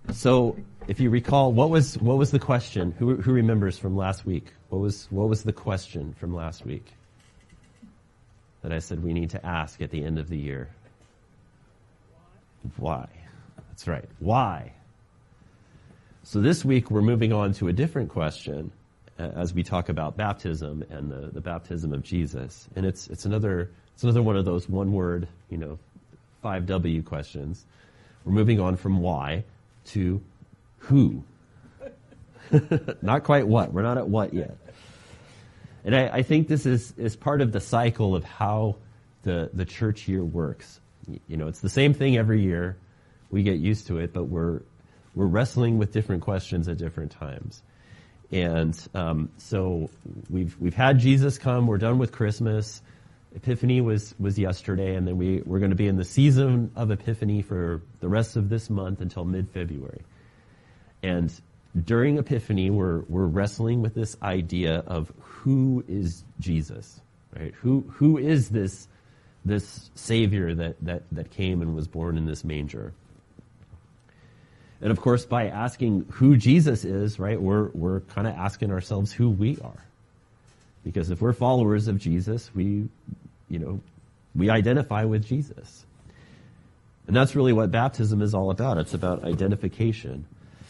So, if you recall, what was the question? Who remembers from last week? What was the question from last week that I said we need to ask at the end of the year? Why? That's right. Why? So this week we're moving on to a different question as we talk about baptism and the baptism of Jesus, and it's another one of those one word 5W questions. We're moving on from why to who. Not quite what. We're not at what yet. And I think this is part of the cycle of how the church year works. It's the same thing every year. We get used to it, but we're wrestling with different questions at different times. And so we've had Jesus come. We're done with Christmas. Epiphany was yesterday, and then we're going to be in the season of Epiphany for the rest of this month until mid-February. And during Epiphany, we're wrestling with this idea of who is Jesus, right? Who is this Savior that came and was born in this manger? And of course, by asking who Jesus is, right, we're kind of asking ourselves who we are. Because if we're followers of Jesus, we identify with Jesus. And that's really what baptism is all about. It's about identification.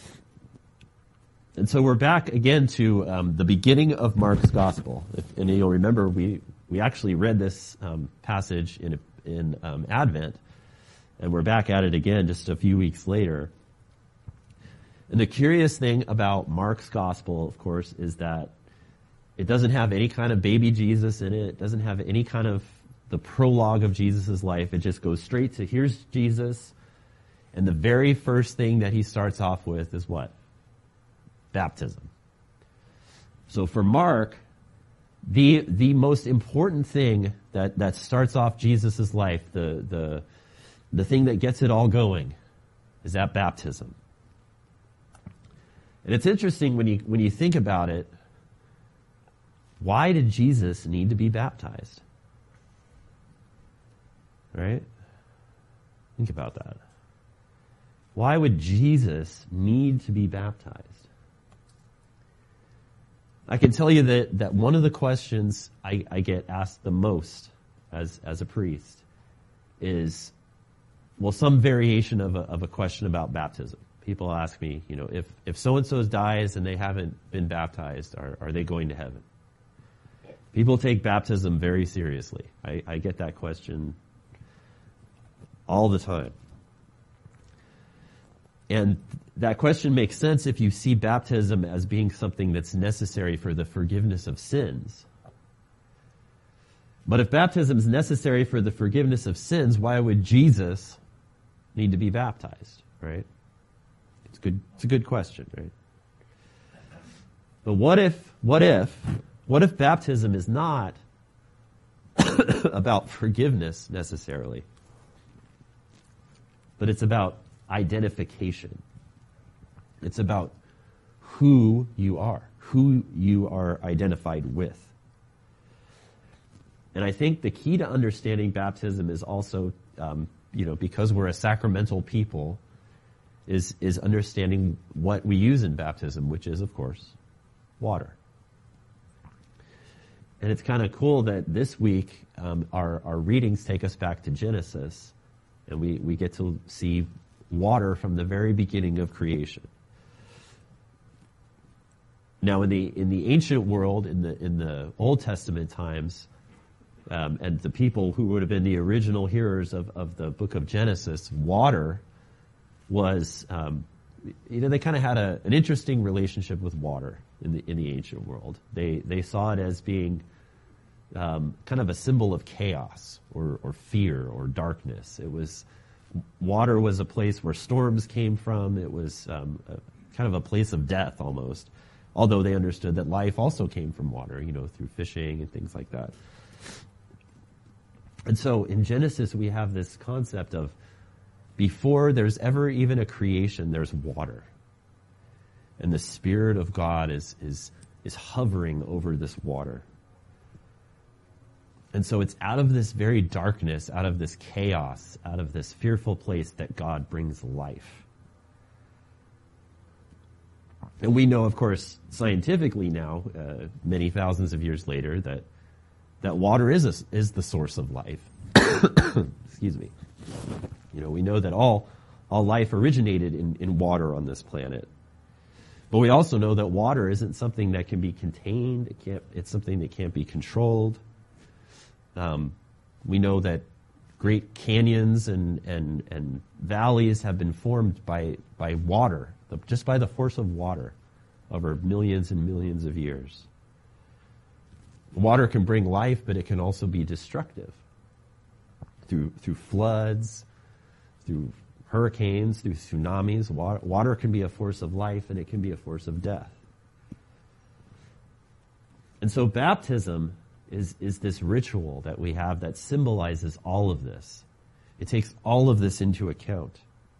And so we're back again to the beginning of Mark's gospel. And you'll remember we actually read this passage in Advent, and we're back at it again just a few weeks later. And the curious thing about Mark's gospel, of course, is that it doesn't have any kind of baby Jesus in it. It doesn't have any kind of the prologue of Jesus' life. It just goes straight to here's Jesus. And the very first thing that he starts off with is what? Baptism. So for Mark, the most important thing that starts off Jesus' life, the thing that gets it all going, is that baptism. And it's interesting when you think about it. Why did Jesus need to be baptized? Right? Think about that. Why would Jesus need to be baptized? I can tell you that one of the questions I get asked the most as a priest is, well, some variation of a question about baptism. People ask me, if so-and-so dies and they haven't been baptized, are they going to heaven? People take baptism very seriously. I get that question all the time. And that question makes sense if you see baptism as being something that's necessary for the forgiveness of sins. But if baptism is necessary for the forgiveness of sins, why would Jesus need to be baptized, right? It's a good question, right? But what if baptism is not about forgiveness necessarily, but it's about identification? It's about who you are identified with. And I think the key to understanding baptism is also, because we're a sacramental people, is understanding what we use in baptism, which is, of course, water. And it's kind of cool that this week our readings take us back to Genesis, and we get to see water from the very beginning of creation. Now, in the ancient world, in the Old Testament times, and the people who would have been the original hearers of the book of Genesis, water was, they kind of had an interesting relationship with water in the ancient world. They saw it as being kind of a symbol of chaos or fear or darkness. Water was a place where storms came from. It was kind of a place of death almost, although they understood that life also came from water, through fishing and things like that. And so in Genesis, we have this concept of before there's ever even a creation, there's water. And the Spirit of God is hovering over this water. And so it's out of this very darkness, out of this chaos, out of this fearful place that God brings life. And we know, of course, scientifically now, many thousands of years later, that water is the source of life. Excuse me. We know that all life originated in water on this planet. But we also know that water isn't something that can be contained. It's something that can't be controlled. We know that great canyons and valleys have been formed by water, just by the force of water, over millions and millions of years. Water can bring life, but it can also be destructive through floods, through hurricanes, through tsunamis. Water can be a force of life, and it can be a force of death. And so baptism is this ritual that we have that symbolizes all of this. It takes all of this into account.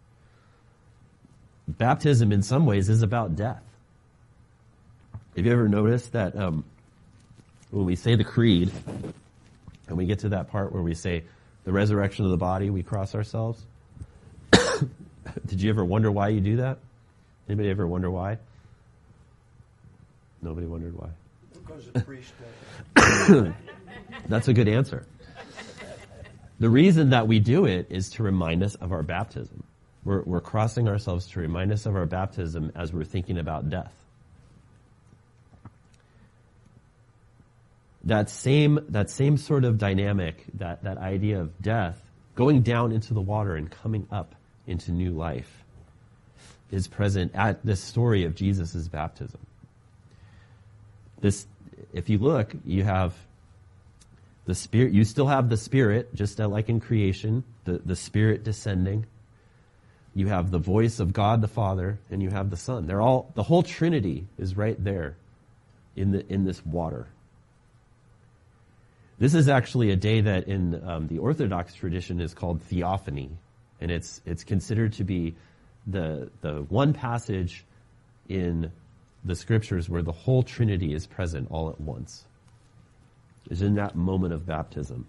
Baptism, in some ways, is about death. Have you ever noticed that when we say the creed, and we get to that part where we say the resurrection of the body, we cross ourselves? Did you ever wonder why you do that? Anybody ever wonder why? Nobody wondered why? Because the priest does. That's a good answer. The reason that we do it is to remind us of our baptism. We're crossing ourselves to remind us of our baptism as we're thinking about death. That same sort of dynamic, that idea of death, going down into the water and coming up into new life, is present at this story of Jesus' baptism. If you look, you have the Spirit. You still have the Spirit, just like in creation, the Spirit descending. You have the voice of God the Father, and you have the Son. The whole Trinity is right there in this water. This is actually a day that in the Orthodox tradition is called Theophany, and it's considered to be the one passage in the Scriptures where the whole Trinity is present all at once. Is in that moment of baptism.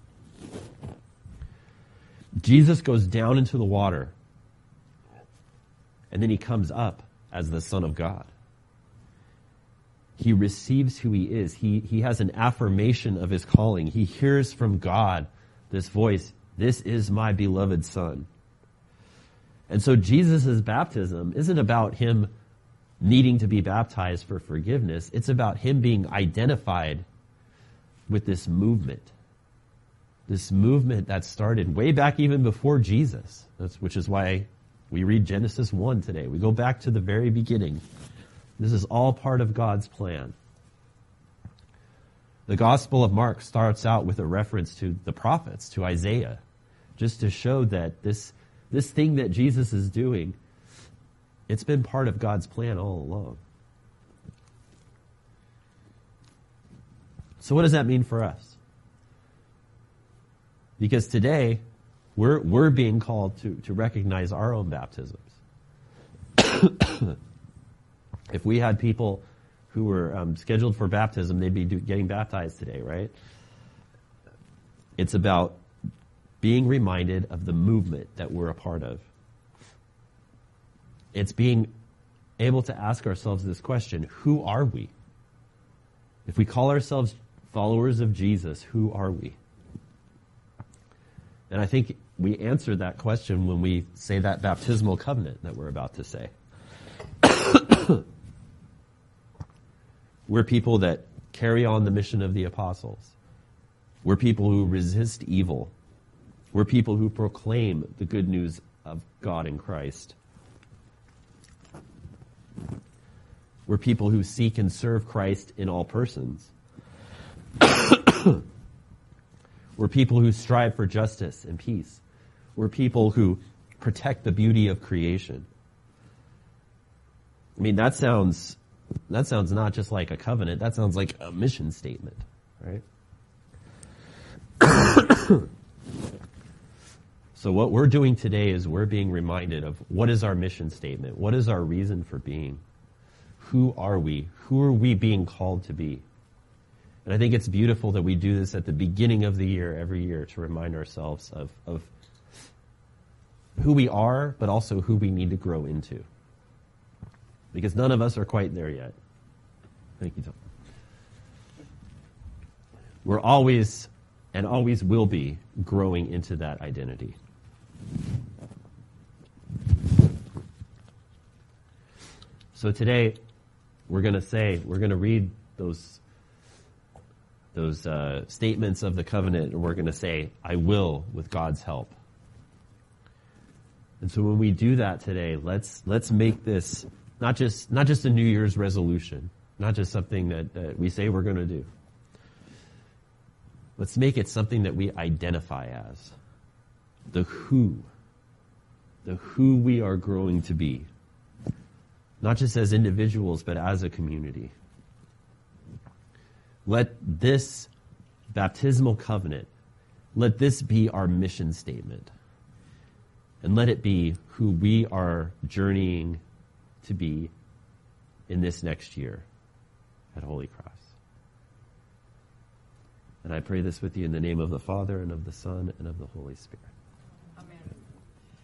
Jesus goes down into the water, and then he comes up as the Son of God. He receives who he is. He has an affirmation of his calling. He hears from God this voice, "This is my beloved Son." And so Jesus' baptism isn't about him needing to be baptized for forgiveness. It's about him being identified with this movement that started way back even before Jesus. Which is why we read Genesis 1 today. We go back to the very beginning. This is all part of God's plan. The Gospel of Mark starts out with a reference to the prophets, to Isaiah, just to show that this thing that Jesus is doing, it's been part of God's plan all along. So what does that mean for us? Because today, we're being called to recognize our own baptisms. If we had people who were scheduled for baptism, they'd be getting baptized today, right? It's about being reminded of the movement that we're a part of. It's being able to ask ourselves this question: who are we? If we call ourselves followers of Jesus, who are we? And I think we answer that question when we say that baptismal covenant that we're about to say. We're people that carry on the mission of the apostles. We're people who resist evil. We're people who proclaim the good news of God in Christ. We're people who seek and serve Christ in all persons. We're people who strive for justice and peace. We're people who protect the beauty of creation. I mean, that sounds not just like a covenant. That sounds like a mission statement, right? So what we're doing today is we're being reminded of what is our mission statement? What is our reason for being? Who are we? Who are we being called to be? And I think it's beautiful that we do this at the beginning of the year, every year, to remind ourselves of who we are, but also who we need to grow into. Because none of us are quite there yet. Thank you, Tom. We're always, and always will be, growing into that identity. So today, we're going to read those statements of the covenant, and we're going to say, I will with God's help. And so when we do that today, let's make this not just a New Year's resolution, not just something that we say we're going to do. Let's make it something that we identify as the who we are growing to be, not just as individuals, but as a community. Let this baptismal covenant, let this be our mission statement. And let it be who we are journeying to be in this next year at Holy Cross. And I pray this with you in the name of the Father, and of the Son, and of the Holy Spirit.